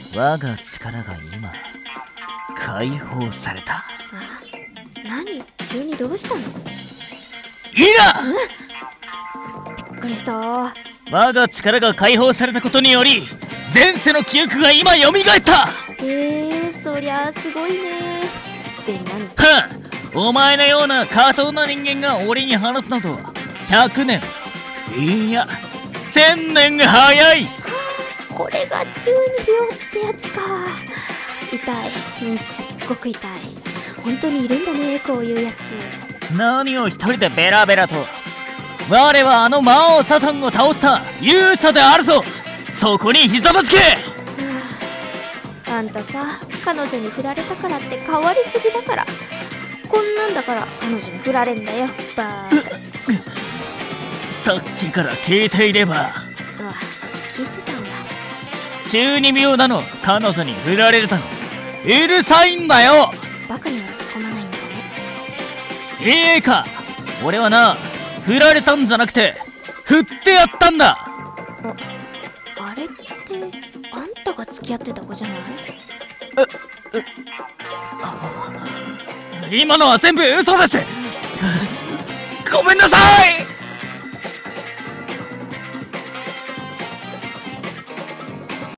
我が力が今解放された。 あ、何急にどうしたの？ いいな。 びっくりした。 我が力が解放されたことにより前世の記憶が今蘇った。 そりゃすごいね。で何？ お前のような過当な人間が俺に話すなど100年いや1000年早い。 これが中二病ってやつか。痛い、すっごく痛い。本当にいるんだね、こういうやつ。 何を一人でベラベラと。我はあの魔王サタンを倒した勇者であるぞ。そこにひざまずけ。 あんたさ、彼女に振られたからって変わりすぎだから。こんなんだから彼女に振られんだよ、バーカ。 さっきから聞いていれば。 あ、聞いてたんだ。 中二病だの彼女に振られるだのうるさいんだよ。 バカには突っ込まないんだね。 いいか、俺はな、振られたんじゃなくて振ってやったんだ。 あれってあんたが付き合ってた子じゃない？ 今のは全部嘘です。ごめんなさい。